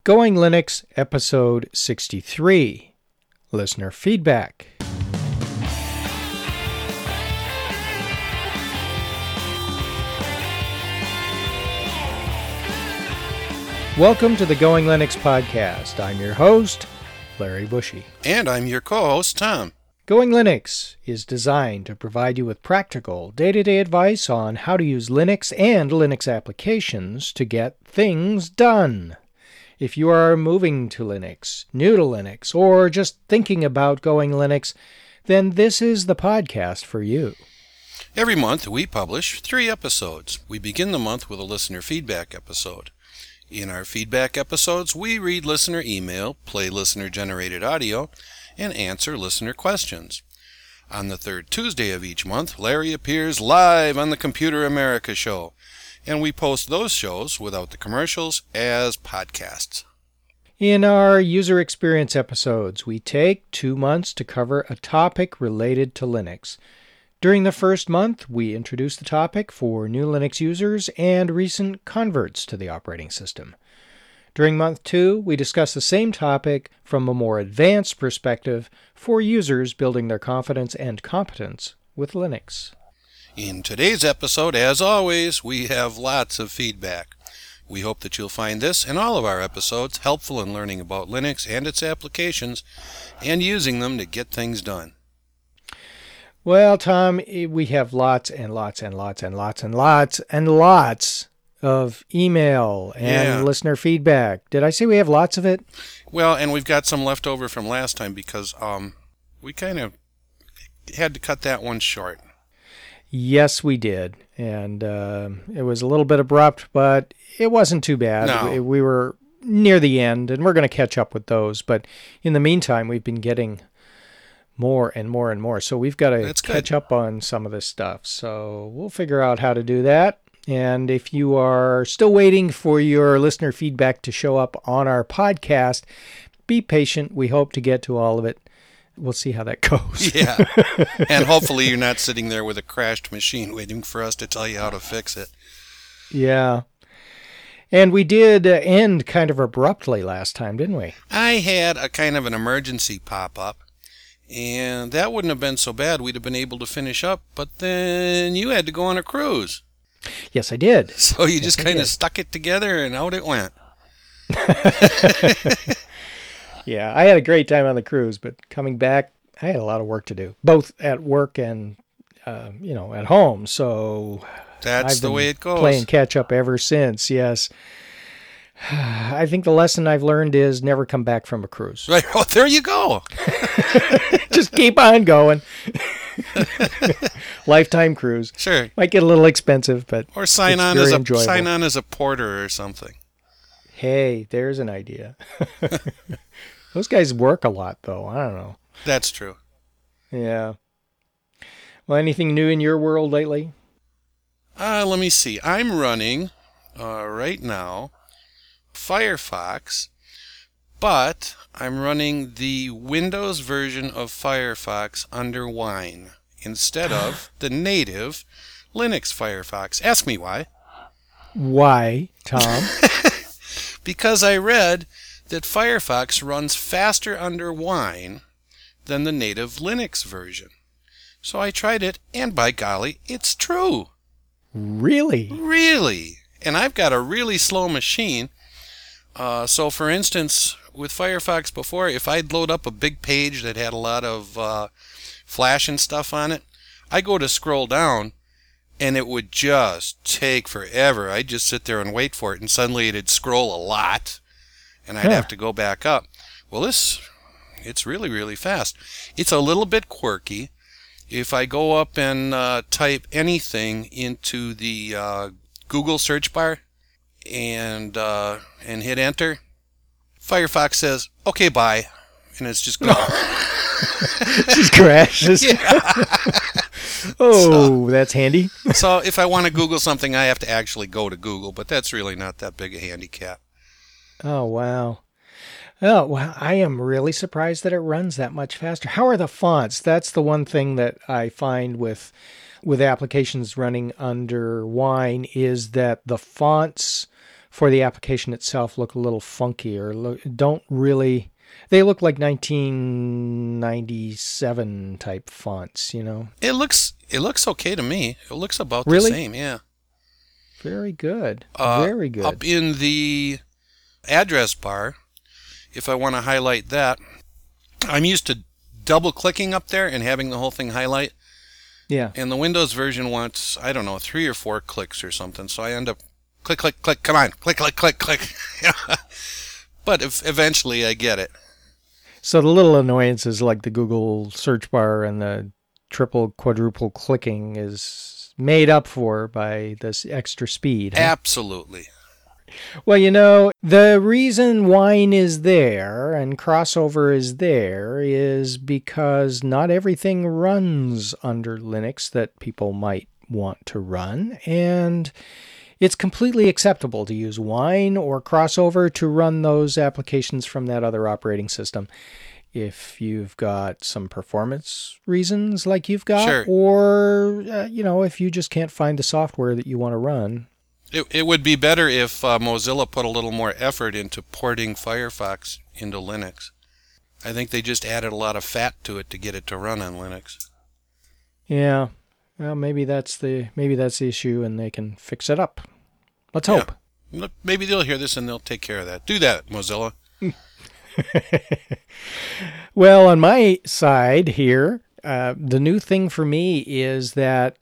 Going Linux, Episode 63, Listener Feedback. Welcome to the Going Linux podcast. I'm your host, Larry Bushy. And I'm your co-host, Tom. Going Linux is designed to provide you with practical, day-to-day advice on how to use Linux and Linux applications to get things done. If you are moving to Linux, new to Linux, or just thinking about going Linux, then this is the podcast for you. Every month we publish 3 episodes. We begin the month with a listener feedback episode. In our feedback episodes, we read listener email, play listener-generated audio, and answer listener questions. On the third Tuesday of each month, Larry appears live on the Computer America show, and we post those shows, without the commercials, as podcasts. In our user experience episodes, we take 2 months to cover a topic related to Linux. During the first month, we introduce the topic for new Linux users and recent converts to the operating system. During month 2, we discuss the same topic from a more advanced perspective for users building their confidence and competence with Linux. In today's episode, as always, we have lots of feedback. We hope that you'll find this and all of our episodes helpful in learning about Linux and its applications and using them to get things done. Well, Tom, we have lots and lots and lots and lots and lots and lots of email and listener feedback. Did I say we have lots of it? Well, and we've got some left over from last time because we kind of had to cut that one short. Yes, we did. And it was a little bit abrupt, but it wasn't too bad. No. We were near the end, and we're going to catch up with those. But in the meantime, we've been getting more and more and more. So we've got to catch up on some of this stuff. So we'll figure out how to do that. And if you are still waiting for your listener feedback to show up on our podcast, be patient. We hope to get to all of it. We'll see how that goes. Yeah. And hopefully you're not sitting there with a crashed machine waiting for us to tell you how to fix it. Yeah. And we did end kind of abruptly last time, didn't we? I had a kind of an emergency pop up, and that wouldn't have been so bad. We'd have been able to finish up, but then you had to go on a cruise. Yes, I did. So you just kind of stuck it together and out it went. Yeah, I had a great time on the cruise, but coming back, I had a lot of work to do, both at work and, at home. So that's the way it goes. Playing catch up ever since. Yes. I think the lesson I've learned is never come back from a cruise. Right. Oh, there you go. Just keep on going. Lifetime cruise. Sure. Might get a little expensive, but or sign on as a porter or something. Hey, there's an idea. Those guys work a lot, though. I don't know. That's true. Yeah. Well, anything new in your world lately? Let me see. I'm running right now Firefox, but I'm running the Windows version of Firefox under Wine instead of the native Linux Firefox. Ask me why. Why, Tom? Because I read that Firefox runs faster under Wine than the native Linux version. So I tried it, and by golly, it's true. Really? Really. And I've got a really slow machine. So, for instance, with Firefox before, if I'd load up a big page that had a lot of flash and stuff on it, I go to scroll down, and it would just take forever. I'd just sit there and wait for it, and suddenly it'd scroll a lot, and I'd have to go back up. Well, it's really, really fast. It's a little bit quirky. If I go up and type anything into the Google search bar and hit enter, Firefox says, "Okay, bye," and it's just gone. Just crashes. Yeah. That's handy. So if I want to Google something, I have to actually go to Google, but that's really not that big a handicap. Oh, wow. Oh, well, I am really surprised that it runs that much faster. How are the fonts? That's the one thing that I find with applications running under Wine is that the fonts for the application itself look a little funky or don't really. They look like 1997 type fonts, you know. It looks okay to me. It looks about Really? the same, yeah. Very good. Very good. Up in the address bar, if I want to highlight that, I'm used to double clicking up there and having the whole thing highlight. Yeah. And the Windows version wants, I don't know, 3 or 4 clicks or something. So I end up click, click, click, come on, click, click, click, click. But eventually I get it. So the little annoyances like the Google search bar and the triple, quadruple clicking is made up for by this extra speed. Huh? Absolutely. Well, you know, the reason Wine is there and Crossover is there is because not everything runs under Linux that people might want to run, and it's completely acceptable to use Wine or Crossover to run those applications from that other operating system. If you've got some performance reasons like you've got, Sure. or, if you just can't find the software that you want to run. It would be better if Mozilla put a little more effort into porting Firefox into Linux. I think they just added a lot of fat to it to get it to run on Linux. Yeah. Well, maybe that's the issue, and they can fix it up. Let's hope. Yeah. Maybe they'll hear this and they'll take care of that. Do that, Mozilla. Well, on my side here, the new thing for me is that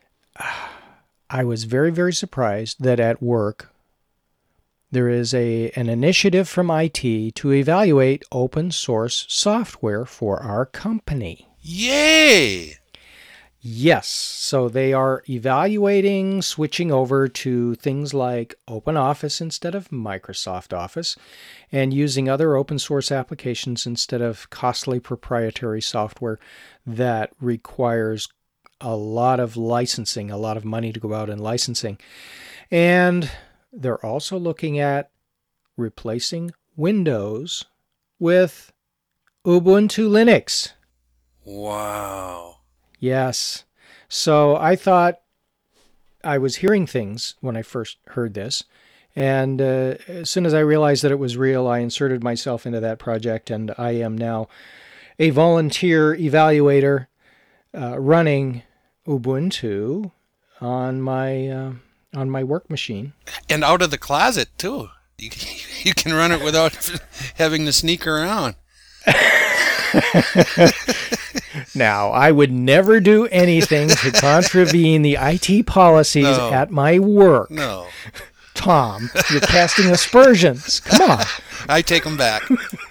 I was very, very surprised that at work there is an initiative from IT to evaluate open source software for our company. Yay! Yes, so they are evaluating switching over to things like OpenOffice instead of Microsoft Office, and using other open source applications instead of costly proprietary software that requires a lot of licensing, a lot of money to go out and licensing. And they're also looking at replacing Windows with Ubuntu Linux. Wow. Yes. So I thought I was hearing things when I first heard this. And as soon as I realized that it was real, I inserted myself into that project, and I am now a volunteer evaluator running Ubuntu on my work machine. And out of the closet, too. You can run it without having to sneak around. Now, I would never do anything to contravene the IT policies at my work. No. Tom, you're casting aspersions. Come on. I take them back.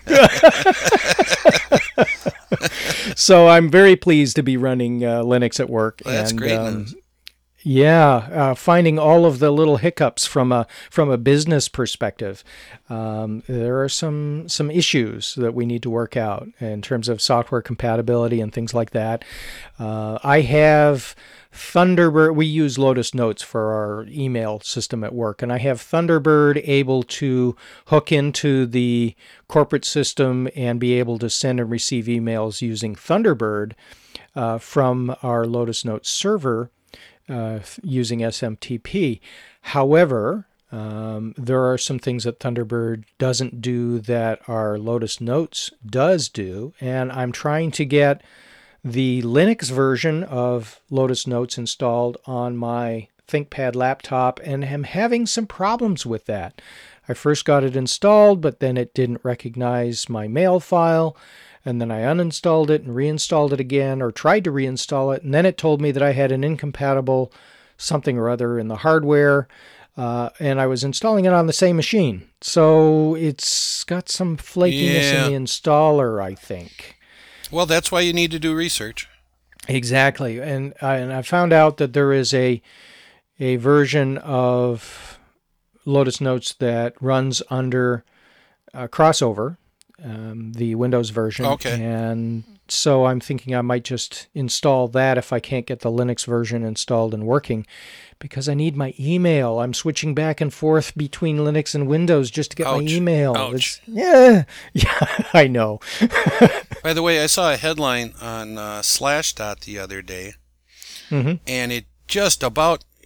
So I'm very pleased to be running Linux at work. Well, that's great news. Yeah, finding all of the little hiccups from a business perspective. There are some issues that we need to work out in terms of software compatibility and things like that. I have Thunderbird. We use Lotus Notes for our email system at work, and I have Thunderbird able to hook into the corporate system and be able to send and receive emails using Thunderbird from our Lotus Notes server. Using SMTP. However, there are some things that Thunderbird doesn't do that our Lotus Notes does do, and I'm trying to get the Linux version of Lotus Notes installed on my ThinkPad laptop, and am having some problems with that. I first got it installed, but then it didn't recognize my mail file. And then I uninstalled it and reinstalled it again, or tried to reinstall it, and then it told me that I had an incompatible something or other in the hardware, and I was installing it on the same machine. So it's got some flakiness in the installer, I think. Well, that's why you need to do research. Exactly, and I found out that there is a version of Lotus Notes that runs under Crossover, the Windows version. Okay. And so I'm thinking I might just install that if I can't get the Linux version installed and working, because I need my email. I'm switching back and forth between Linux and Windows just to get my email. Ouch. Yeah, I know. By the way, I saw a headline on Slashdot the other day, and it just about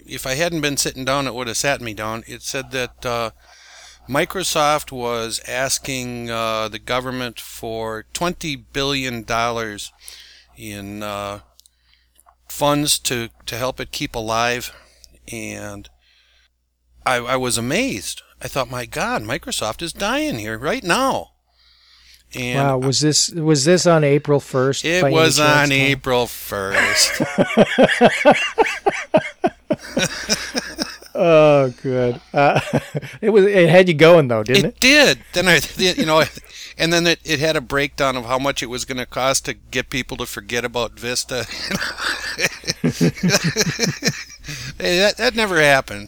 if I hadn't been sitting down, it would have sat me down. It said that Microsoft was asking the government for $20 billion in funds to help it keep alive, and I was amazed. I thought, my God, Microsoft is dying here right now. And wow, was this on April 1st? It was on April 1st. Oh, good. It had you going though, didn't it? It did. Then and then it had a breakdown of how much it was going to cost to get people to forget about Vista. Hey, that never happened.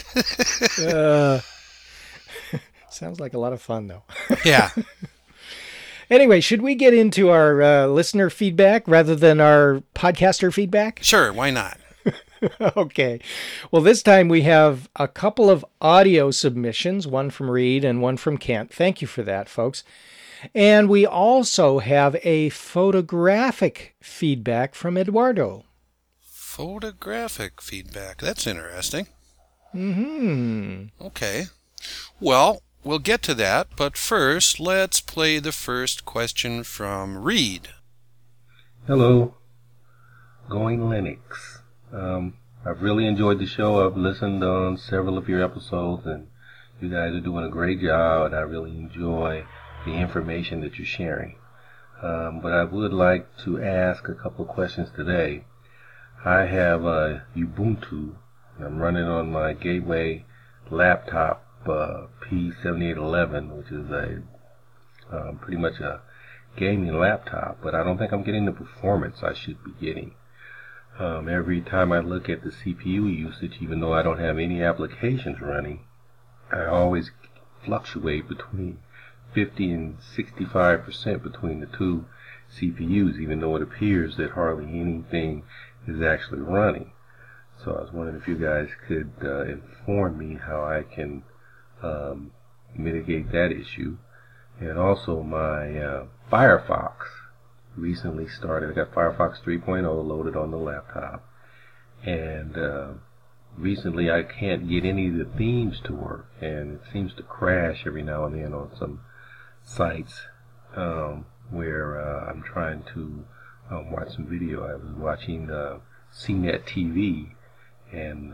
Sounds like a lot of fun though. Yeah. Anyway, should we get into our listener feedback rather than our podcaster feedback? Sure, why not? Okay. Well, this time we have a couple of audio submissions, one from Reed and one from Kent. Thank you for that, folks. And we also have a photographic feedback from Eduardo. Photographic feedback. That's interesting. Mm-hmm. Okay. Well, we'll get to that, but first, let's play the first question from Reed. Hello. Going Linux. I've really enjoyed the show. I've listened on several of your episodes, and you guys are doing a great job, and I really enjoy the information that you're sharing. But I would like to ask a couple of questions today. I have Ubuntu, and I'm running on my Gateway laptop P7811, which is pretty much a gaming laptop, but I don't think I'm getting the performance I should be getting. Every time I look at the CPU usage, even though I don't have any applications running, I always fluctuate between 50 and 65% between the two CPUs, even though it appears that hardly anything is actually running. So I was wondering if you guys could inform me how I can mitigate that issue. And also my Firefox recently started. I got Firefox 3.0 loaded on the laptop, and recently I can't get any of the themes to work, and it seems to crash every now and then on some sites where I'm trying to watch some video. I was watching CNET TV, and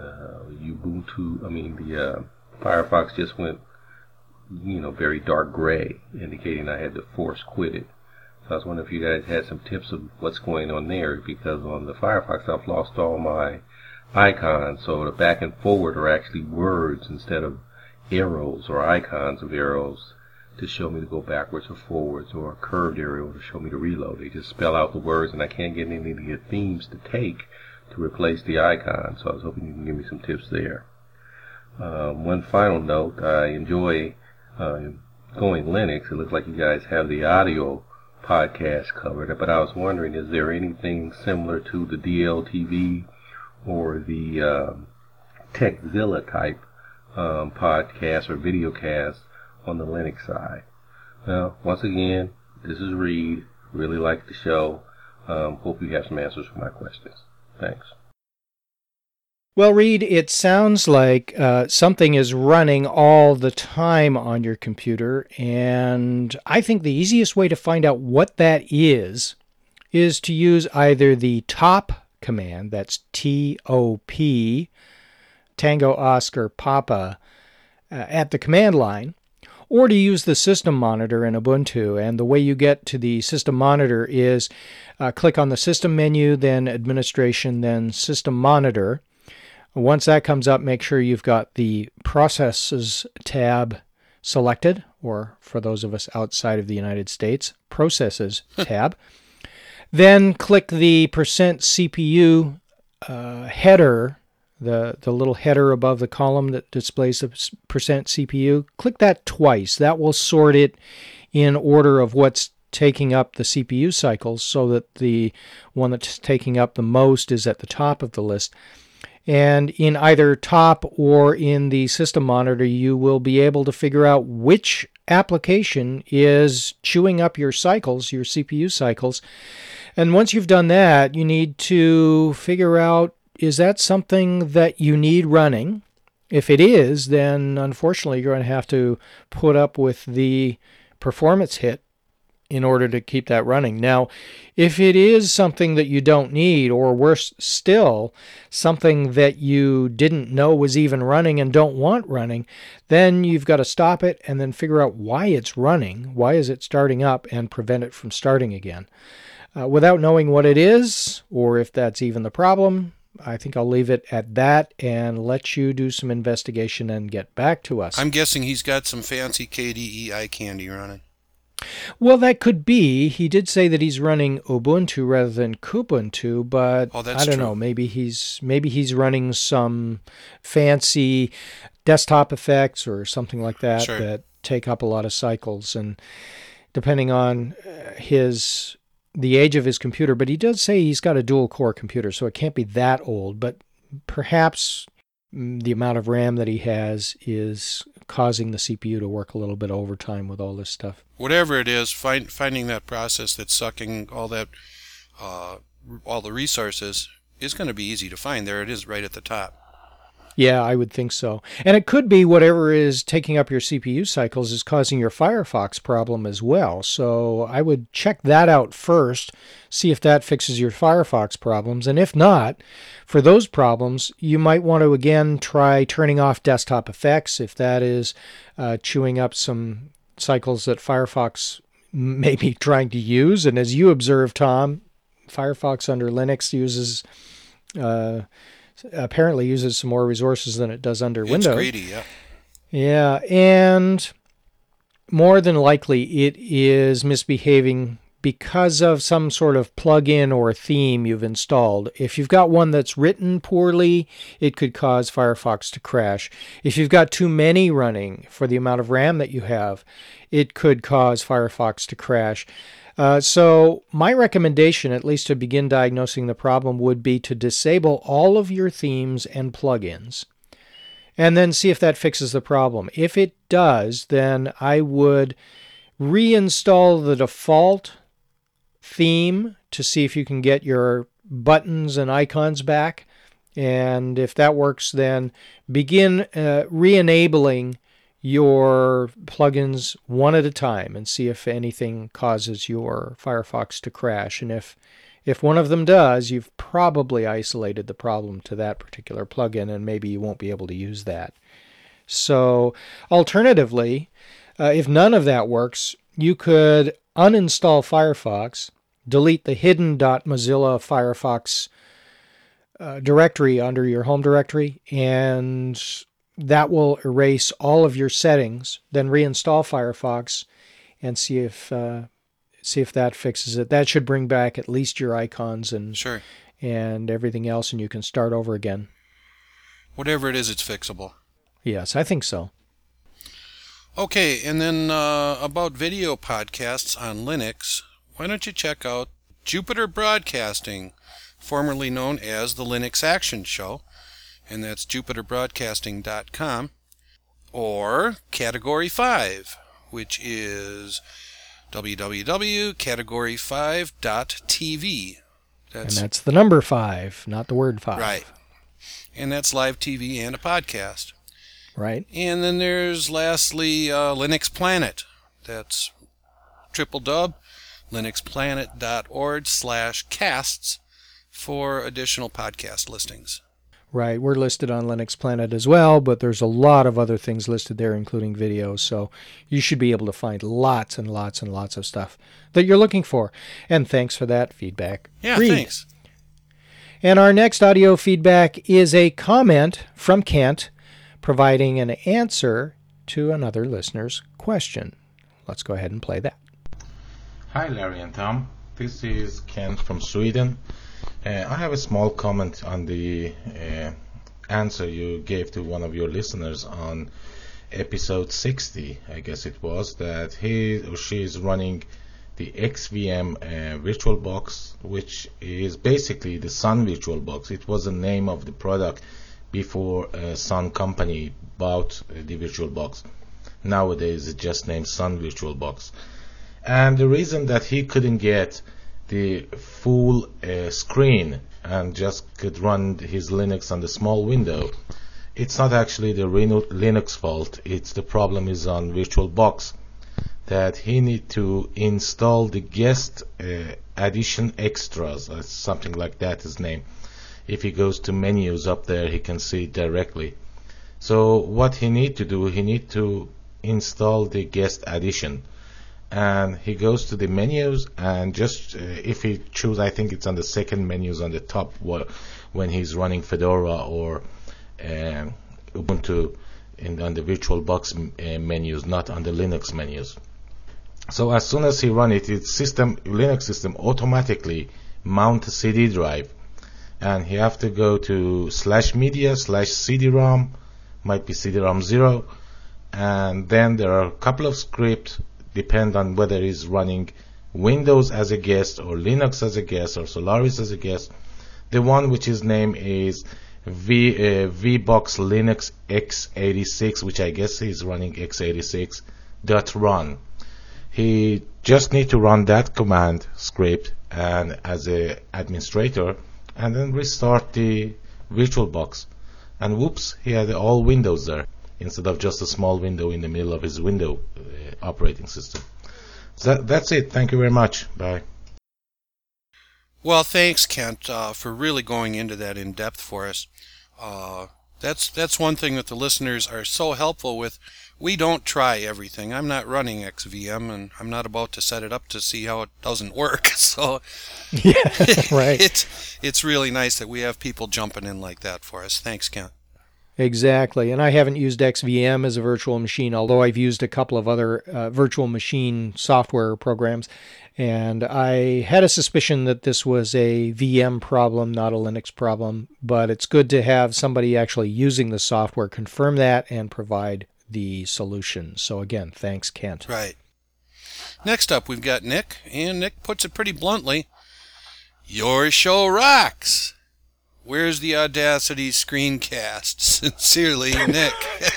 the Firefox just went very dark gray, indicating I had to force quit it. So I was wondering if you guys had some tips of what's going on there, because on the Firefox I've lost all my icons, so the back and forward are actually words instead of arrows or icons of arrows to show me to go backwards or forwards, or a curved arrow to show me to reload. They just spell out the words, and I can't get any of the themes to take to replace the icon, so I was hoping you can give me some tips there. One final note, I enjoy Going Linux. It looks like you guys have the audio podcast covered, but I was wondering, is there anything similar to the DLTV or the TechZilla type podcast or videocast on the Linux side? Well, once again, this is Reed. Really like the show. Hope you have some answers for my questions. Thanks. Well, Reed, it sounds like something is running all the time on your computer, and I think the easiest way to find out what that is to use either the top command, that's TOP, Tango Oscar Papa, at the command line, or to use the system monitor in Ubuntu. And the way you get to the system monitor is click on the system menu, then administration, then system monitor. Once that comes up, make sure you've got the Processes tab selected, or for those of us outside of the United States, Processes tab. Then click the %CPU header, the little header above the column that displays the %CPU. Click that twice. That will sort it in order of what's taking up the CPU cycles, so that the one that's taking up the most is at the top of the list. And in either top or in the system monitor, you will be able to figure out which application is chewing up your cycles, your CPU cycles. And once you've done that, you need to figure out is that something that you need running? If it is, then unfortunately you're going to have to put up with the performance hit in order to keep that running. Now, if it is something that you don't need, or worse still, something that you didn't know was even running and don't want running, then you've got to stop it and then figure out why it's running, why is it starting up, and prevent it from starting again. Without knowing what it is, or if that's even the problem, I think I'll leave it at that and let you do some investigation and get back to us. I'm guessing he's got some fancy KDE eye candy running. Well, that could be. He did say that he's running Ubuntu rather than Kubuntu, but I don't know. Maybe he's running some fancy desktop effects or something like that that take up a lot of cycles, and depending on the age of his computer. But he does say he's got a dual-core computer, so it can't be that old. But perhaps the amount of RAM that he has is causing the CPU to work a little bit overtime with all this stuff. Whatever it is, finding that process that's sucking all that, all the resources is going to be easy to find. There it is right at the top. Yeah, I would think so. And it could be whatever is taking up your CPU cycles is causing your Firefox problem as well. So I would check that out first, see if that fixes your Firefox problems. And if not, for those problems, you might want to again try turning off desktop effects if that is chewing up some cycles that Firefox may be trying to use. And as you observed, Tom, Firefox under Linux apparently uses some more resources than it does under Windows. It's greedy, yeah. Yeah, and more than likely it is misbehaving because of some sort of plugin or theme you've installed. If you've got one that's written poorly, it could cause Firefox to crash. If you've got too many running for the amount of RAM that you have, it could cause Firefox to crash. So my recommendation, at least to begin diagnosing the problem, would be to disable all of your themes and plugins and then see if that fixes the problem. If it does, then I would reinstall the default theme to see if you can get your buttons and icons back. And if that works, then begin re-enabling your plugins one at a time and see if anything causes your Firefox to crash. And if one of them does, you've probably isolated the problem to that particular plugin, and maybe you won't be able to use that. So alternatively, if none of that works, you could uninstall Firefox, delete the hidden.mozilla Firefox directory under your home directory, and that will erase all of your settings. Then reinstall Firefox and see if that fixes it. That should bring back at least your icons and everything else, and you can start over again. Whatever it is, it's fixable. Yes, I think so. Okay, and then about video podcasts on Linux, why don't you check out Jupiter Broadcasting, formerly known as the Linux Action Show, and that's jupiterbroadcasting.com, or Category 5, which is www.category5.tv. And that's the number 5, not the word 5. Right. And that's live TV and a podcast. Right. And then there's lastly Linux Planet. That's www.linuxplanet.org/casts for additional podcast listings. Right. We're listed on Linux Planet as well, but there's a lot of other things listed there, including videos. So you should be able to find lots and lots and lots of stuff that you're looking for. And thanks for that feedback. Yeah, thanks. And our next audio feedback is a comment from Kent providing an answer to another listener's question. Let's go ahead and play that. Hi, Larry and Tom. This is Kent from Sweden. I have a small comment on the answer you gave to one of your listeners on episode 60, I guess it was, that he or she is running the XVM VirtualBox, which is basically the Sun VirtualBox. It was the name of the product before Sun company bought the VirtualBox. Nowadays it's just named Sun VirtualBox. And the reason that he couldn't get the full screen and just could run his Linux on the small window, it's not actually the Linux fault. It's the problem is on VirtualBox, that he need to install the guest addition extras, or something like that his name. If he goes to menus up there, he can see it directly. So what he need to do, he need to install the guest addition, and he goes to the menus, and just if he choose, I think it's on the second menus on the top when he's running Fedora or Ubuntu on the VirtualBox menus, not on the Linux menus. So as soon as he run it, Linux system automatically mount a CD drive, and he have to go to /media/CD-ROM, might be CD-ROM 0, and then there are a couple of scripts, depend on whether he's running Windows as a guest or Linux as a guest or Solaris as a guest. The one which his name is VBox Linux x86, which I guess he's running x86.run. He just need to run that command script and as a administrator, and then restart the VirtualBox, and whoops, he had all windows there instead of just a small window in the middle of his window operating system. So that's it. Thank you very much. Bye. Well, thanks, Kent, for really going into that in depth for us. That's one thing that the listeners are so helpful with. We don't try everything. I'm not running XVM, and I'm not about to set it up to see how it doesn't work. So, yeah, right. It's really nice that we have people jumping in like that for us. Thanks, Kent. Exactly. And I haven't used XVM as a virtual machine, although I've used a couple of other virtual machine software programs. And I had a suspicion that this was a VM problem, not a Linux problem. But it's good to have somebody actually using the software confirm that and provide the solution. So again, thanks, Kent. Right. Next up, we've got Nick, and Nick puts it pretty bluntly. Your show rocks. Where's the Audacity screencast? Sincerely, Nick.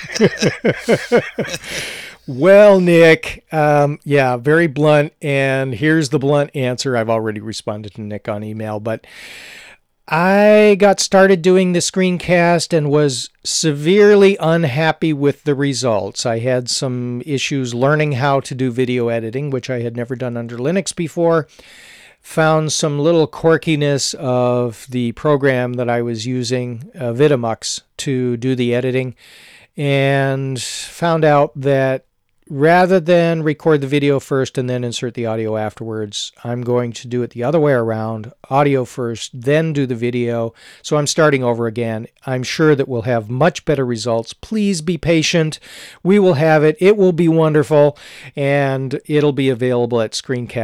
Well, Nick, yeah, very blunt. And here's the blunt answer. I've already responded to Nick on email, but I got started doing the screencast and was severely unhappy with the results. I had some issues learning how to do video editing, which I had never done under Linux before. Found some little quirkiness of the program that I was using, Vitamux, to do the editing, and found out that rather than record the video first and then insert the audio afterwards, I'm going to do it the other way around, audio first, then do the video. So I'm starting over again. I'm sure that we'll have much better results. Please be patient. We will have it. It will be wonderful, and it'll be available at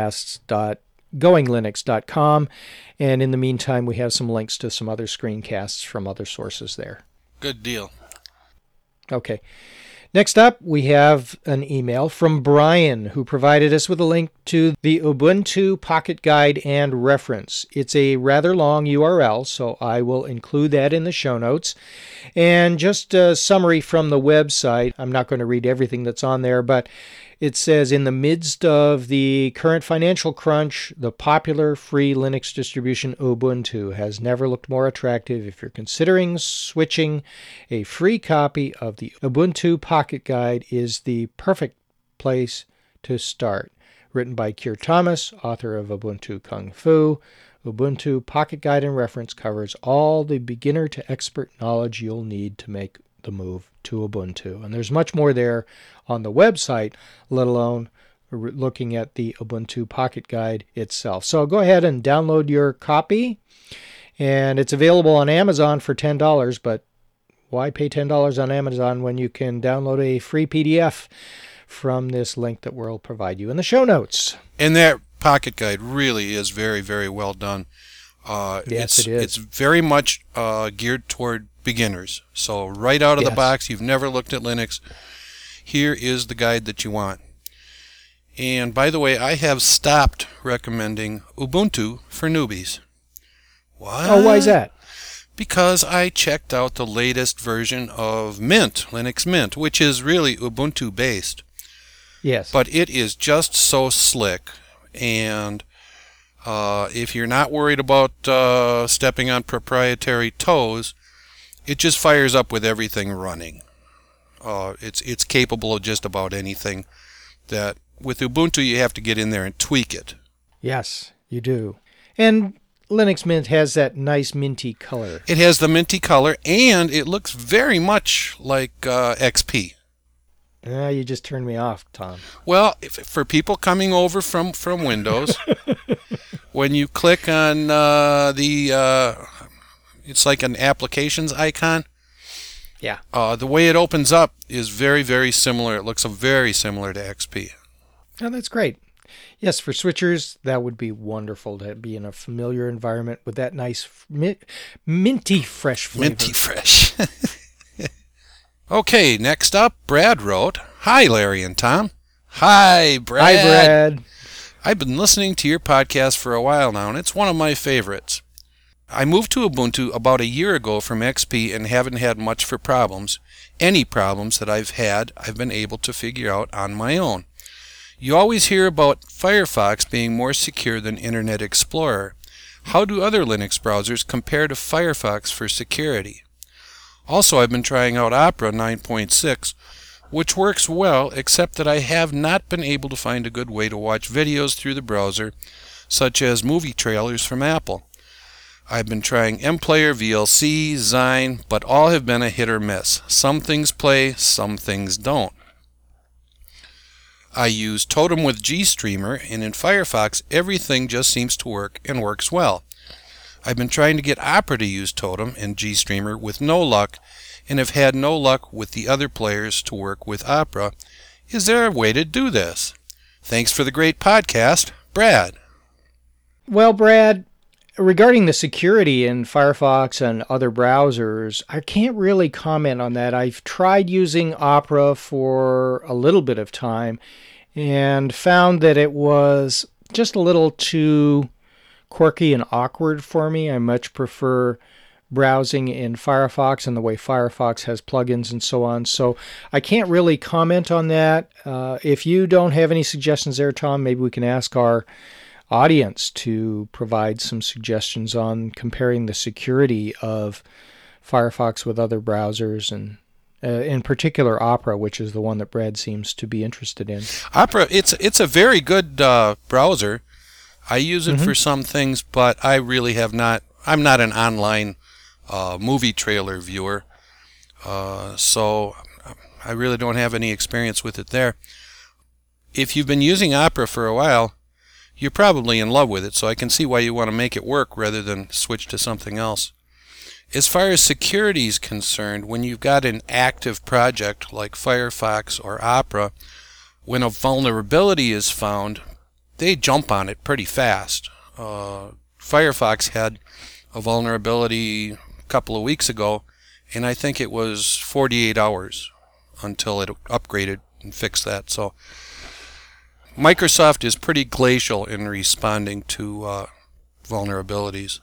screencasts.goinglinux.com. And in the meantime, we have some links to some other screencasts from other sources there. Good deal. Okay. Next up, we have an email from Brian, who provided us with a link to the Ubuntu Pocket Guide and reference. It's a rather long URL, so I will include that in the show notes. And just a summary from the website. I'm not going to read everything that's on there, but it says, in the midst of the current financial crunch, the popular free Linux distribution Ubuntu has never looked more attractive. If you're considering switching, a free copy of the Ubuntu Pocket Guide is the perfect place to start. Written by Keir Thomas, author of Ubuntu Kung Fu, Ubuntu Pocket Guide and Reference covers all the beginner to expert knowledge you'll need to make the move to Ubuntu. And there's much more there on the website, let alone looking at the Ubuntu Pocket Guide itself. So go ahead and download your copy, and it's available on Amazon for $10, but why pay $10 on Amazon when you can download a free PDF from this link that we'll provide you in the show notes? And that Pocket Guide really is very, very well done. Yes, it is. It's very much geared toward beginners. So right out of the box, you've never looked at Linux, here is the guide that you want. And by the way, I have stopped recommending Ubuntu for newbies. What? Oh, why is that? Because I checked out the latest version of Mint, Linux Mint, which is really Ubuntu based. Yes. But it is just so slick, and If you're not worried about stepping on proprietary toes, it just fires up with everything running. It's capable of just about anything. That with Ubuntu you have to get in there and tweak it. Yes, you do. And Linux Mint has that nice minty color. It has the minty color, and it looks very much like XP. You just turned me off, Tom. Well, for people coming over from Windows, when you click on it's like an applications icon. Yeah. The way it opens up is very, very similar. It looks very similar to XP. Oh, that's great. Yes, for switchers, that would be wonderful to be in a familiar environment with that nice minty fresh flavor. Minty fresh. Okay, next up, Brad wrote, "Hi, Larry and Tom." Hi, Brad. Hi, Brad. I've been listening to your podcast for a while now, and it's one of my favorites. I moved to Ubuntu about a year ago from XP and haven't had much for problems. Any problems that I've had, I've been able to figure out on my own. You always hear about Firefox being more secure than Internet Explorer. How do other Linux browsers compare to Firefox for security? Also, I've been trying out Opera 9.6, which works well, except that I have not been able to find a good way to watch videos through the browser, such as movie trailers from Apple. I've been trying MPlayer, VLC, Zine, but all have been a hit or miss. Some things play, some things don't. I use Totem with GStreamer, and in Firefox everything just seems to work and works well. I've been trying to get Opera to use Totem and GStreamer with no luck, and have had no luck with the other players to work with Opera. Is there a way to do this? Thanks for the great podcast, Brad. Well, Brad, regarding the security in Firefox and other browsers, I can't really comment on that. I've tried using Opera for a little bit of time and found that it was just a little too quirky and awkward for me. I much prefer browsing in Firefox and the way Firefox has plugins and so on. So I can't really comment on that. If you don't have any suggestions there, Tom, maybe we can ask our audience to provide some suggestions on comparing the security of Firefox with other browsers, and in particular Opera, which is the one that Brad seems to be interested in. Opera, it's a very good browser. I use it for some things, but I really have not. I'm not an online movie trailer viewer, so I really don't have any experience with it there. If you've been using Opera for a while, you're probably in love with it, so I can see why you want to make it work rather than switch to something else. As far as security is concerned, when you've got an active project like Firefox or Opera, when a vulnerability is found, they jump on it pretty fast. Firefox had a vulnerability a couple of weeks ago, and I think it was 48 hours until it upgraded and fixed that. So Microsoft is pretty glacial in responding to vulnerabilities.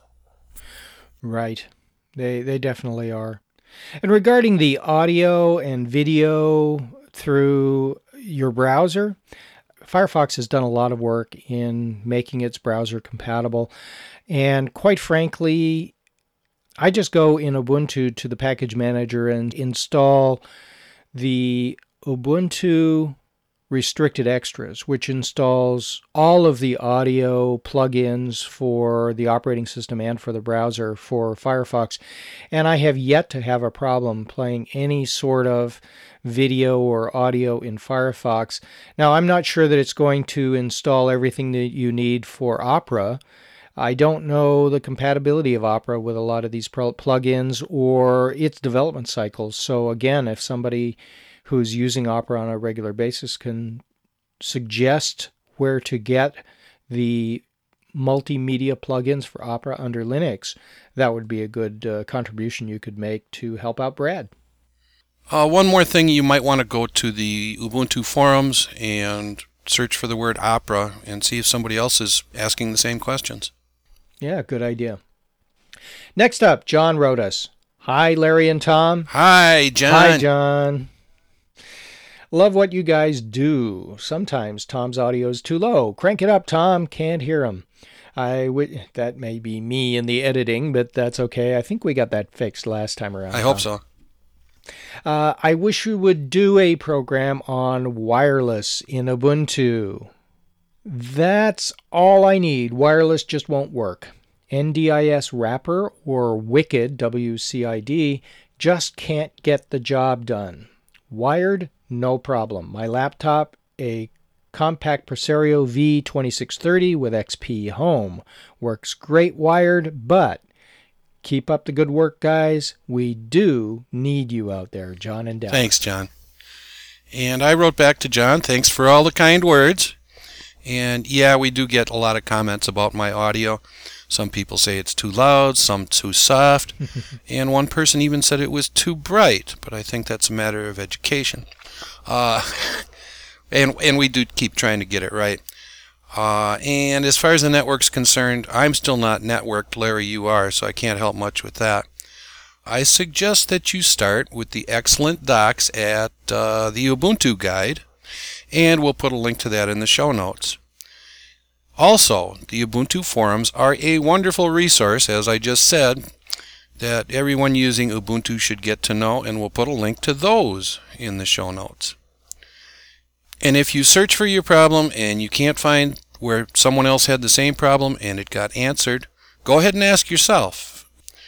Right. They definitely are. And regarding the audio and video through your browser, Firefox has done a lot of work in making its browser compatible. And quite frankly, I just go in Ubuntu to the package manager and install the Ubuntu Restricted Extras, which installs all of the audio plugins for the operating system and for the browser for Firefox. And I have yet to have a problem playing any sort of video or audio in Firefox. Now, I'm not sure that it's going to install everything that you need for Opera. I don't know the compatibility of Opera with a lot of these plugins or its development cycles. So again, if somebody who's using Opera on a regular basis can suggest where to get the multimedia plugins for Opera under Linux, that would be a good contribution you could make to help out Brad. One more thing, you might want to go to the Ubuntu forums and search for the word Opera and see if somebody else is asking the same questions. Yeah, good idea. Next up, John wrote us. Hi, Larry and Tom. Hi, John. Hi, John. Love what you guys do. Sometimes Tom's audio is too low. Crank it up, Tom. Can't hear him. That may be me in the editing, but that's okay. I think we got that fixed last time around. I hope so. I wish we would do a program on wireless in Ubuntu. That's all I need. Wireless just won't work. NDIS wrapper or Wicked, WCID, just can't get the job done. Wired, no problem. My laptop, a Compaq Presario V2630 with XP Home, works great wired, but keep up the good work, guys. We do need you out there, John and Dallas. Thanks, John. And I wrote back to John, thanks for all the kind words. And yeah, we do get a lot of comments about my audio. Some people say it's too loud, some too soft, and one person even said it was too bright, but I think that's a matter of education. And we do keep trying to get it right. And as far as the network's concerned, I'm still not networked. Larry, you are, so I can't help much with that. I suggest that you start with the excellent docs at the Ubuntu Guide, and we'll put a link to that in the show notes. Also, the Ubuntu forums are a wonderful resource, as I just said, that everyone using Ubuntu should get to know, and we'll put a link to those in the show notes. And if you search for your problem and you can't find where someone else had the same problem and it got answered, go ahead and ask yourself.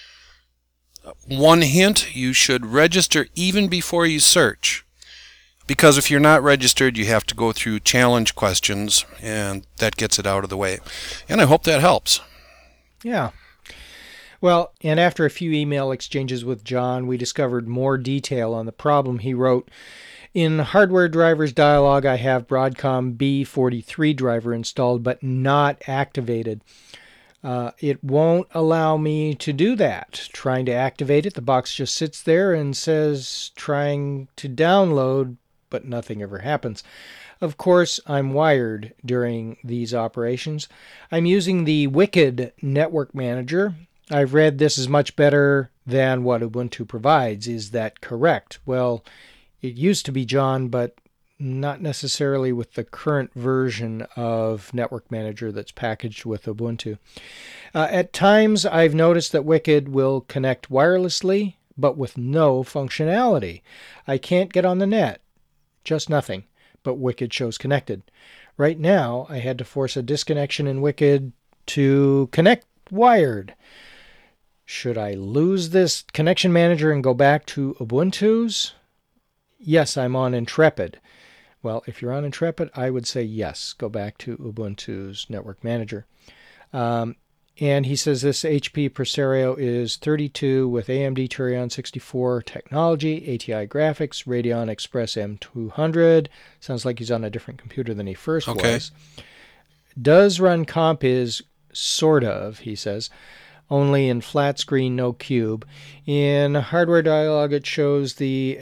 One hint, you should register even before you search. Because if you're not registered, you have to go through challenge questions, and that gets it out of the way. And I hope that helps. Yeah. Well, and after a few email exchanges with John, we discovered more detail on the problem. He wrote, in Hardware Drivers Dialog, I have Broadcom B43 driver installed, but not activated. It won't allow me to do that. Trying to activate it, the box just sits there and says trying to download, but nothing ever happens. Of course, I'm wired during these operations. I'm using the Wicked Network Manager. I've read this is much better than what Ubuntu provides. Is that correct? Well, it used to be, John, but not necessarily with the current version of Network Manager that's packaged with Ubuntu. At times, I've noticed that Wicked will connect wirelessly, but with no functionality. I can't get on the net. Just nothing, but Wicked shows connected. Right now, I had to force a disconnection in Wicked to connect wired. Should I lose this connection manager and go back to Ubuntu's? Yes, I'm on Intrepid. Well, if you're on Intrepid, I would say yes, go back to Ubuntu's Network Manager. And he says this HP Presario is 32 with AMD Turion 64 technology, ATI graphics, Radeon Express M200. Sounds like he's on a different computer than he first was. Does run comp is sort of, he says, only in flat screen, no cube. In Hardware Dialog, it shows the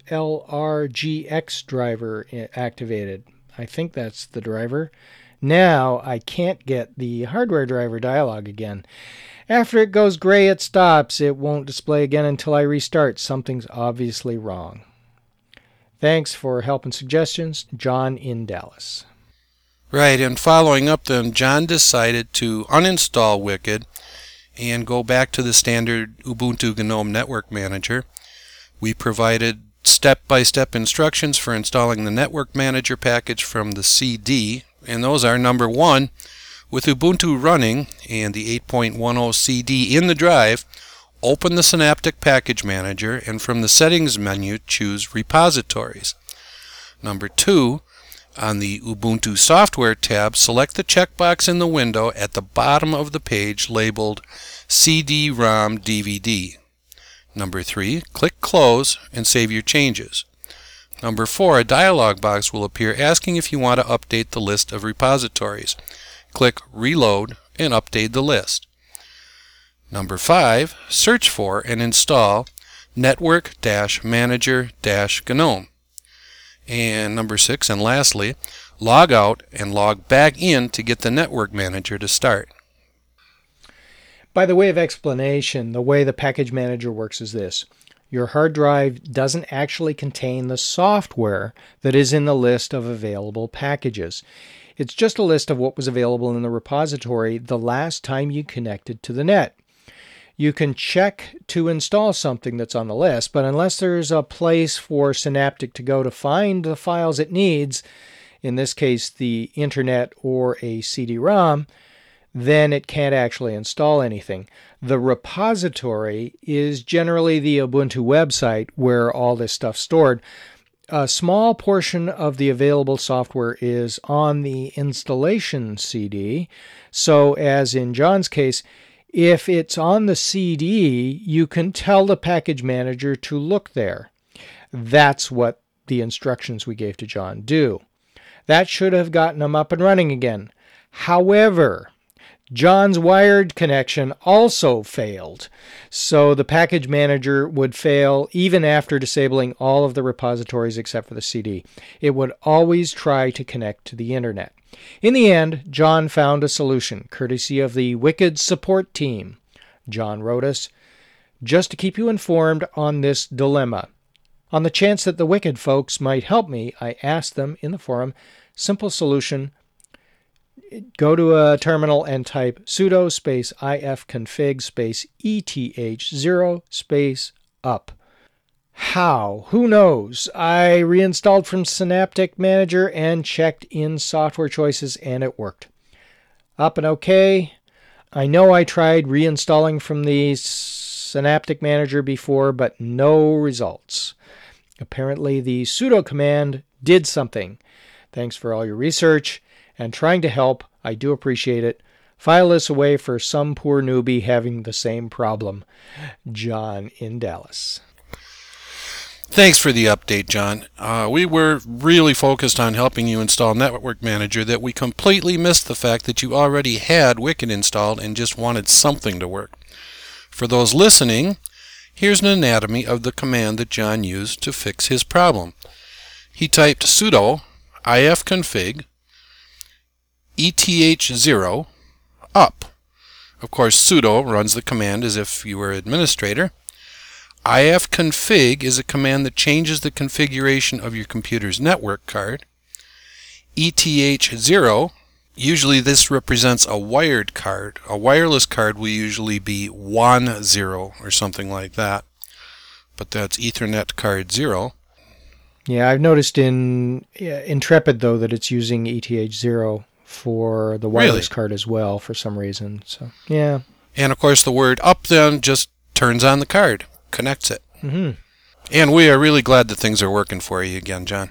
FLRGX driver activated. I think that's the driver. Now I can't get the hardware driver dialog again. After it goes gray, it stops. It won't display again until I restart. Something's obviously wrong. Thanks for help and suggestions, John in Dallas. Right, and following up then, John decided to uninstall Wicked and go back to the standard Ubuntu GNOME Network Manager. We provided step-by-step instructions for installing the Network Manager package from the CD, and those are number 1, with Ubuntu running and the 8.10 CD in the drive, open the Synaptic Package Manager and from the Settings menu choose Repositories. Number 2, on the Ubuntu Software tab, select the checkbox in the window at the bottom of the page labeled CD-ROM DVD. Number 3, click Close and save your changes. Number 4, a dialog box will appear asking if you want to update the list of repositories. Click Reload and update the list. Number 5, search for and install Network-Manager-GNOME. And number 6, and lastly, log out and log back in to get the Network Manager to start. By the way of explanation, the way the package manager works is this. Your hard drive doesn't actually contain the software that is in the list of available packages. It's just a list of what was available in the repository the last time you connected to the net. You can check to install something that's on the list, but unless there's a place for Synaptic to go to find the files it needs, in this case the internet or a CD-ROM, then it can't actually install anything. The repository is generally the Ubuntu website where all this stuff's stored. A small portion of the available software is on the installation CD, so as in John's case, if it's on the CD, you can tell the package manager to look there. That's what the instructions we gave to John do. That should have gotten him up and running again. However, John's wired connection also failed, so the package manager would fail even after disabling all of the repositories except for the CD. It would always try to connect to the internet. In the end, John found a solution, courtesy of the Wicked support team. John wrote us, "Just to keep you informed on this dilemma. On the chance that the Wicked folks might help me, I asked them in the forum, simple solution, go to a terminal and type sudo space ifconfig space eth0 space up. How? Who knows? I reinstalled from Synaptic Manager and checked in software choices and it worked. Up and okay. I know I tried reinstalling from the Synaptic Manager before, but no results. Apparently the sudo command did something. Thanks for all your research and trying to help. I do appreciate it. File this away for some poor newbie having the same problem. John in Dallas." Thanks for the update, John. We were really focused on helping you install Network Manager that we completely missed the fact that you already had Wicked installed and just wanted something to work. For those listening, here's an anatomy of the command that John used to fix his problem. He typed sudo ifconfig eth0 up. Of course, sudo runs the command as if you were administrator. ifconfig is a command that changes the configuration of your computer's network card. eth0, usually this represents a wired card. A wireless card will usually be 1-0 or something like that. But that's Ethernet card 0. Yeah, I've noticed in Intrepid, though, that it's using ETH0 for the wireless card as well for some reason. So, yeah. And, of course, the word up then just turns on the card, connects it. Mm-hmm. And we are really glad that things are working for you again, John.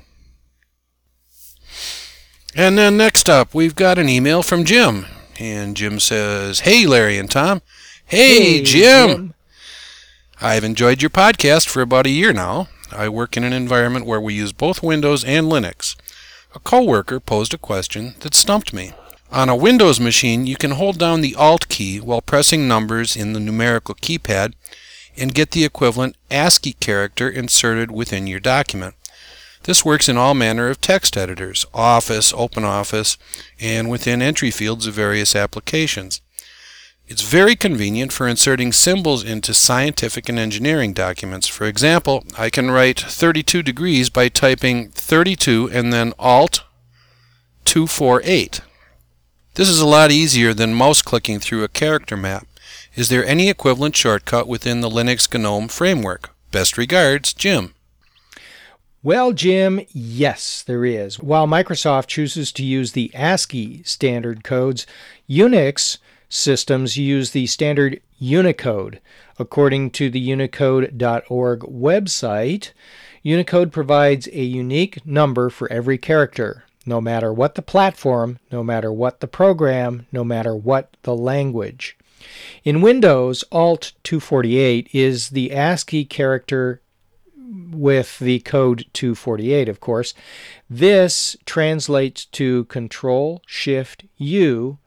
And then next up, we've got an email from Jim. And Jim says, "Hey, Larry and Tom." Hey, Jim. I've enjoyed your podcast for about a year now. I work in an environment where we use both Windows and Linux. A coworker posed a question that stumped me. On a Windows machine, you can hold down the Alt key while pressing numbers in the numerical keypad and get the equivalent ASCII character inserted within your document. This works in all manner of text editors, Office, OpenOffice, and within entry fields of various applications. It's very convenient for inserting symbols into scientific and engineering documents. For example, I can write 32 degrees by typing 32 and then Alt 248. This is a lot easier than mouse clicking through a character map. Is there any equivalent shortcut within the Linux GNOME framework? Best regards, Jim. Well, Jim, yes, there is. While Microsoft chooses to use the ASCII standard codes, Unix systems use the standard Unicode. According to the unicode.org website, Unicode provides a unique number for every character, no matter what the platform, no matter what the program, no matter what the language. In Windows, Alt 248 is the ASCII character with the code 248, of course. This translates to Control-Shift-U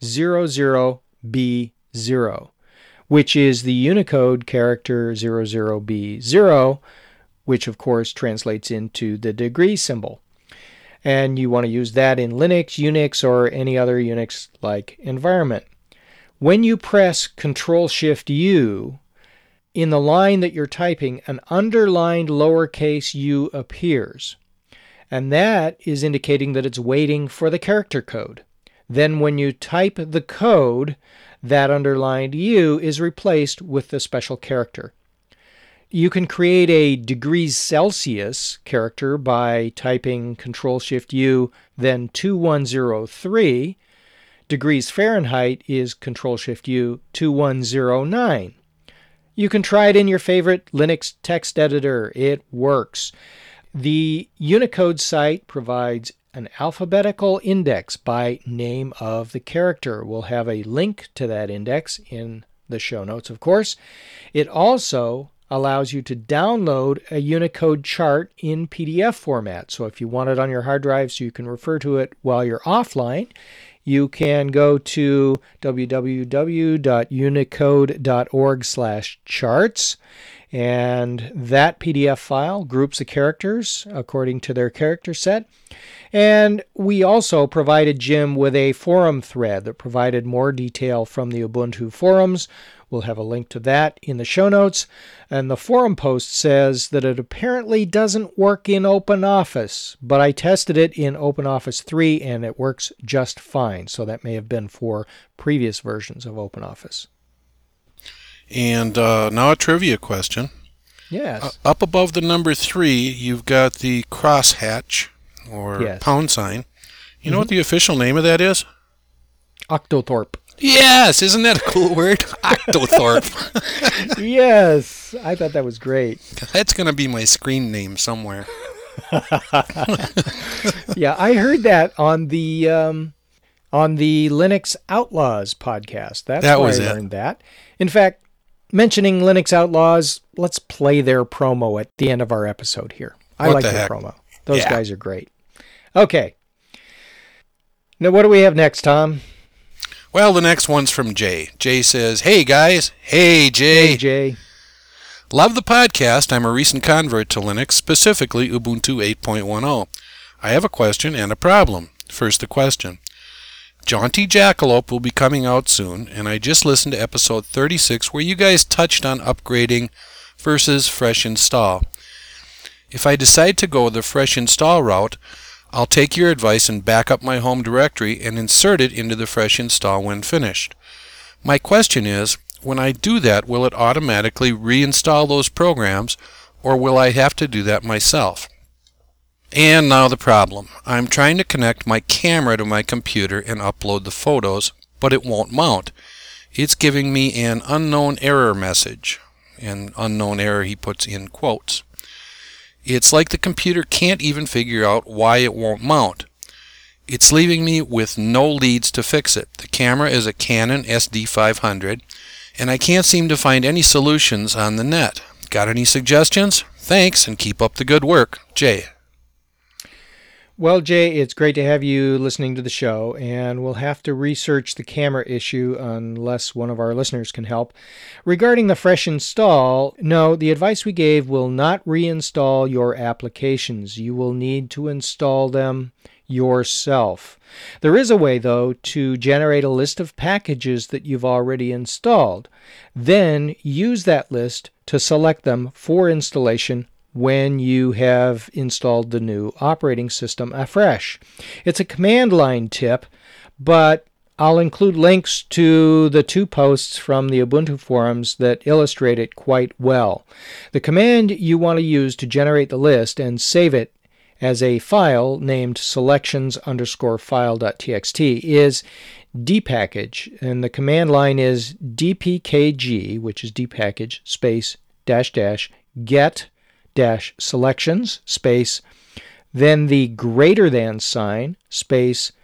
00B0, which is the Unicode character 00B0, which of course translates into the degree symbol. And you want to use that in Linux, Unix, or any other Unix-like environment. When you press Control-Shift-U, in the line that you're typing, an underlined lowercase u appears. and that is indicating that it's waiting for the character code. Then when you type the code, that underlined U is replaced with the special character. You can create a degrees Celsius character by typing Control-Shift-U, then 2103. Degrees Fahrenheit is Control-Shift-U, 2109. You can try it in your favorite Linux text editor. It works. The Unicode site provides an alphabetical index by name of the character. We'll have a link to that index in the show notes, of course. It also allows you to download a Unicode chart in PDF format. So if you want it on your hard drive so you can refer to it while you're offline, you can go to www.unicode.org/charts, and that PDF file groups the characters according to their character set. And we also provided Jim with a forum thread that provided more detail from the Ubuntu forums. We'll have a link to that in the show notes. And the forum post says that it apparently doesn't work in OpenOffice, but I tested it in OpenOffice 3 and it works just fine. So that may have been for previous versions of OpenOffice. And now a trivia question. Yes. Up above the number 3, you've got the crosshatch, or pound sign. You know what the official name of that is? Octothorpe. Yes, isn't that a cool word? Octothorpe. Yes, I thought that was great. That's going to be my screen name somewhere. Yeah, I heard that on the Linux Outlaws podcast. That's where I learned that. In fact, mentioning Linux Outlaws, let's play their promo at the end of our episode here. I like their promo. Those guys are great. Okay. Now, what do we have next, Tom? Well, the next one's from Jay. Jay says, "Hey, guys." Hey, Jay. Hey, Jay. Love the podcast. I'm a recent convert to Linux, specifically Ubuntu 8.10. I have a question and a problem. First, the question. Jaunty Jackalope will be coming out soon, and I just listened to episode 36 where you guys touched on upgrading versus fresh install. If I decide to go the fresh install route, I'll take your advice and back up my home directory and insert it into the fresh install when finished. My question is, when I do that, will it automatically reinstall those programs, or will I have to do that myself? And now the problem. I'm trying to connect my camera to my computer and upload the photos, but it won't mount. It's giving me an unknown error message. And unknown error he puts in quotes. It's like the computer can't even figure out why it won't mount. It's leaving me with no leads to fix it. The camera is a Canon SD500, and I can't seem to find any solutions on the net. Got any suggestions? Thanks, and keep up the good work. Jay. Well, Jay, it's great to have you listening to the show, and we'll have to research the camera issue unless one of our listeners can help. Regarding the fresh install, no, the advice we gave will not reinstall your applications. You will need to install them yourself. There is a way, though, to generate a list of packages that you've already installed. Then use that list to select them for installation when you have installed the new operating system afresh. It's a command line tip, but I'll include links to the 2 posts from the Ubuntu forums that illustrate it quite well. The command you want to use to generate the list and save it as a file named selections_file.txt is dpackage, and the command line is dpkg, which is dpackage space -- get -selections space, then the greater than sign space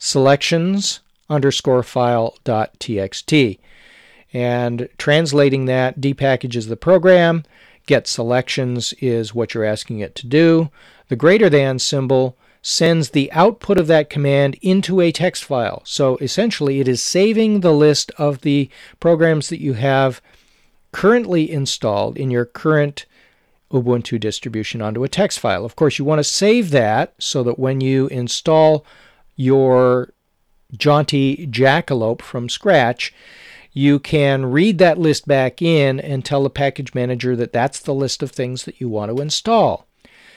selections_file.txt. And translating that, dpackage is the program, get selections is what you're asking it to do. The greater than symbol sends the output of that command into a text file. So essentially it is saving the list of the programs that you have currently installed in your current Ubuntu distribution onto a text file. Of course, you want to save that so that when you install your Jaunty Jackalope from scratch, you can read that list back in and tell the package manager that that's the list of things that you want to install.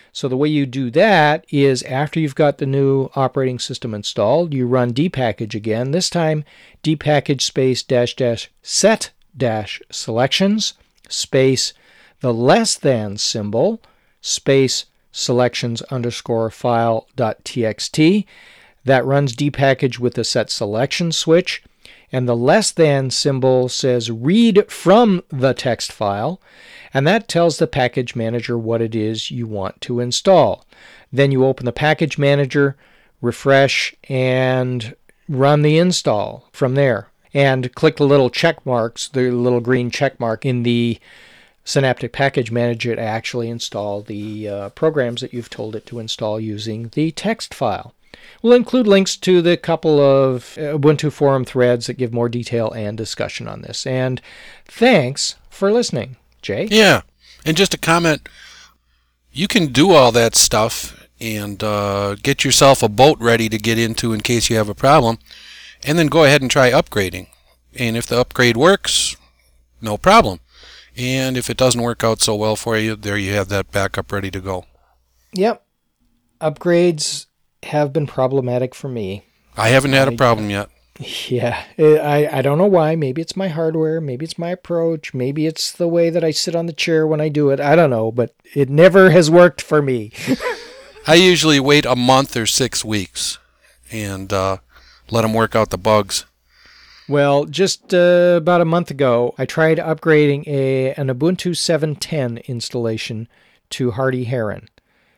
So the way you do that is after you've got the new operating system installed, you run dpackage again, this time dpackage space dash dash set dash selections space the less than symbol space selections underscore file.txt. That runs dpackage with the set selection switch, and the less than symbol says read from the text file, and that tells the package manager what it is you want to install. Then you open the package manager, refresh, and run the install from there. And click the little check marks, the little green check mark in the Synaptic Package Manager to actually install the programs that you've told it to install using the text file. We'll include links to the couple of Ubuntu forum threads that give more detail and discussion on this. And thanks for listening, Jay. Yeah, and just a comment, you can do all that stuff and get yourself a boat ready to get into in case you have a problem, and then go ahead and try upgrading. And if the upgrade works, no problem. And if it doesn't work out so well for you, there you have that backup ready to go. Yep. Upgrades have been problematic for me. I haven't had a problem yet. Yeah. I don't know why. Maybe it's my hardware. Maybe it's my approach. Maybe it's the way that I sit on the chair when I do it. I don't know, but it never has worked for me. I usually wait a month or 6 weeks and let them work out the bugs. Well, just about a month ago, I tried upgrading an Ubuntu 7.10 installation to Hardy Heron.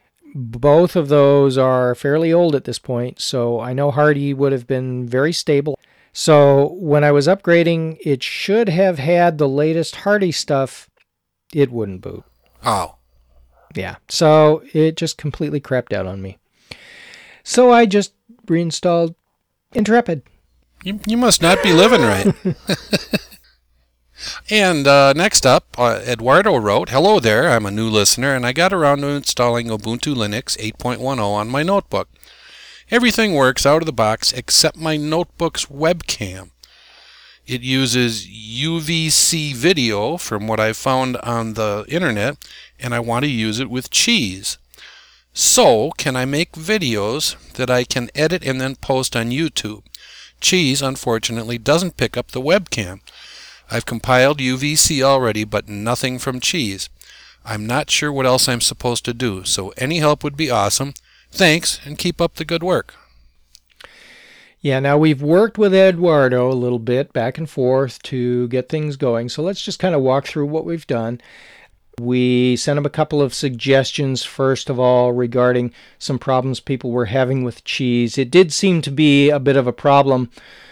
Both of those are fairly old at this point, so I know Hardy would have been very stable. So when I was upgrading, it should have had the latest Hardy stuff. It wouldn't boot. Oh. Yeah, so it just completely crapped out on me. So I just reinstalled Intrepid. You must not be living right. And next up, Eduardo wrote, "Hello there, I'm a new listener, and I got around to installing Ubuntu Linux 8.10 on my notebook. Everything works out of the box except my notebook's webcam. It uses UVC video from what I found on the internet, and I want to use it with Cheese. So, can I make videos that I can edit and then post on YouTube? Cheese, unfortunately, doesn't pick up the webcam. I've compiled UVC already, but nothing from Cheese. I'm not sure what else I'm supposed to do, so any help would be awesome. Thanks, and keep up the good work." Yeah, now we've worked with Eduardo a little bit back and forth to get things going, so let's just kind of walk through what we've done. We sent him a couple of suggestions, first of all, regarding some problems people were having with Cheese. It did seem to be a bit of a problem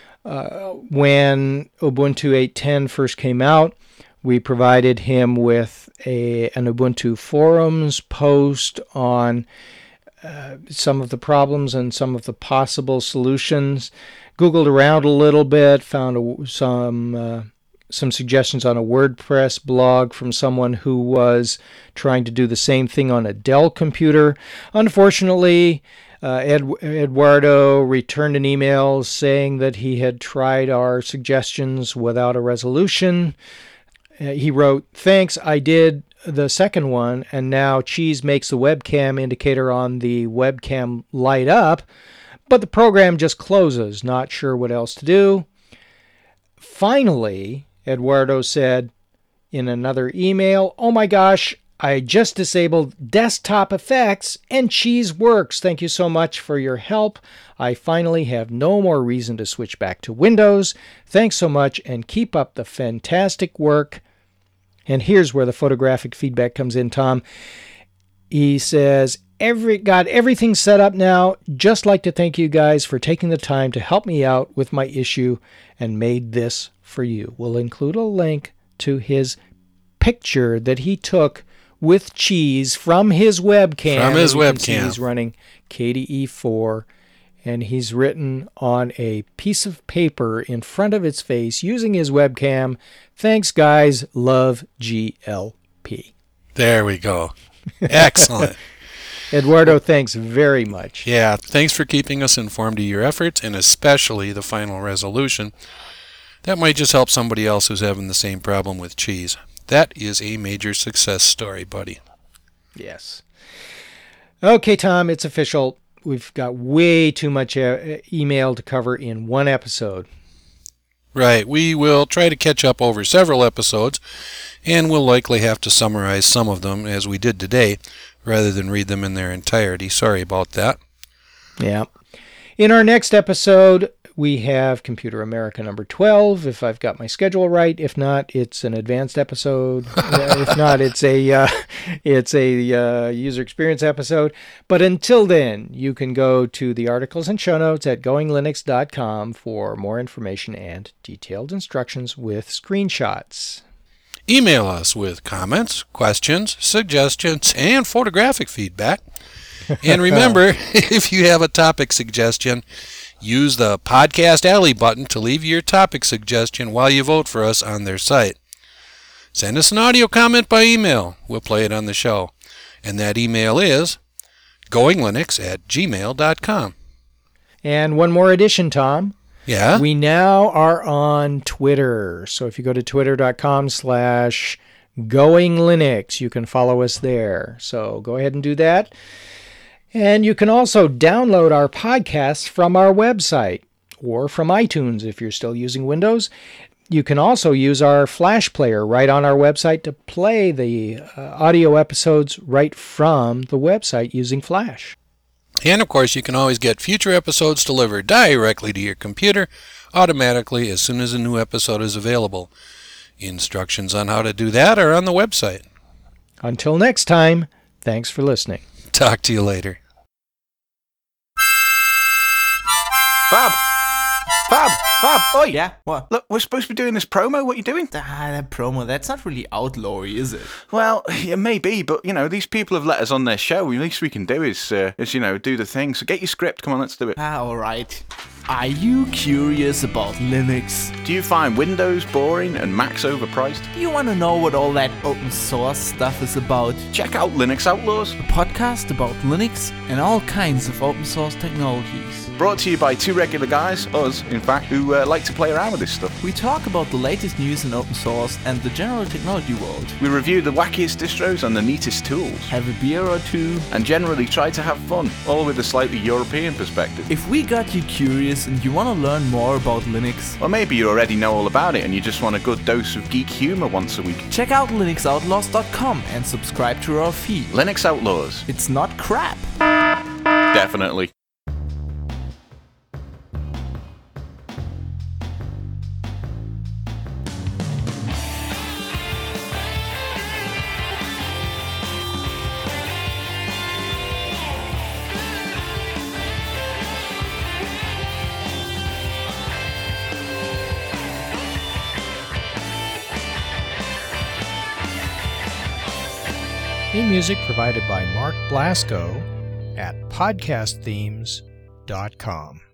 when Ubuntu 8.10 first came out. We provided him with an Ubuntu forums post on some of the problems and some of the possible solutions. Googled around a little bit, found some suggestions on a WordPress blog from someone who was trying to do the same thing on a Dell computer. Unfortunately, Eduardo returned an email saying that he had tried our suggestions without a resolution. He wrote, "Thanks, I did the second one, and now Cheese makes the webcam indicator on the webcam light up, but the program just closes. Not sure what else to do." Finally, Eduardo said in another email, "Oh my gosh, I just disabled desktop effects and Cheese works. Thank you so much for your help. I finally have no more reason to switch back to Windows. Thanks so much and keep up the fantastic work." And here's where the photographic feedback comes in, Tom. He says, got everything set up now. Just like to thank you guys for taking the time to help me out with my issue and made this for you. We'll include a link to his picture that he took with Cheese from his webcam. From his webcam. He's running KDE4, and he's written on a piece of paper in front of its face using his webcam, "Thanks, guys. Love, GLP." There we go. Excellent. Eduardo, thanks very much. Yeah, thanks for keeping us informed of your efforts, and especially the final resolution. That might just help somebody else who's having the same problem with Cheese. That is a major success story, buddy. Yes. Okay, Tom, it's official. We've got way too much email to cover in one episode. Right. We will try to catch up over several episodes, and we'll likely have to summarize some of them as we did today, rather than read them in their entirety. Sorry about that. Yeah. In our next episode, we have Computer America number 12, if I've got my schedule right. If not, it's an advanced episode. If not, it's a user experience episode. But until then, you can go to the articles and show notes at goinglinux.com for more information and detailed instructions with screenshots. Email us with comments, questions, suggestions, and photographic feedback. And remember, if you have a topic suggestion, use the Podcast Alley button to leave your topic suggestion while you vote for us on their site. Send us an audio comment by email. We'll play it on the show. And that email is goinglinux@gmail.com. And one more addition, Tom. Yeah? We now are on Twitter. So if you go to twitter.com/goinglinux, you can follow us there. So go ahead and do that. And you can also download our podcasts from our website or from iTunes if you're still using Windows. You can also use our Flash player right on our website to play the audio episodes right from the website using Flash. And of course, you can always get future episodes delivered directly to your computer automatically as soon as a new episode is available. Instructions on how to do that are on the website. Until next time, thanks for listening. Talk to you later. Bob! Oi! Yeah, what? Look, we're supposed to be doing this promo. What are you doing? That promo, that's not really outlawy, is it? Well, it may be, but, these people have let us on their show. The least we can do is do the thing. So get your script. Come on, let's do it. Alright. Are you curious about Linux? Do you find Windows boring and Macs overpriced? Do you want to know what all that open source stuff is about? Check out Linux Outlaws, A podcast about Linux and all kinds of open source technologies. brought to you by two regular guys, us, in fact, who like to play around with this stuff. We talk about the latest news in open source and the general technology world. We review the wackiest distros and the neatest tools, Have a beer or two. and generally try to have fun, all with a slightly European perspective. If we got you curious and you want to learn more about Linux, Or maybe you already know all about it and you just want a good dose of geek humor once a week. check out linuxoutlaws.com and subscribe to our feed. Linux Outlaws. It's not crap. Definitely. Theme music provided by Mark Blasco at podcastthemes.com.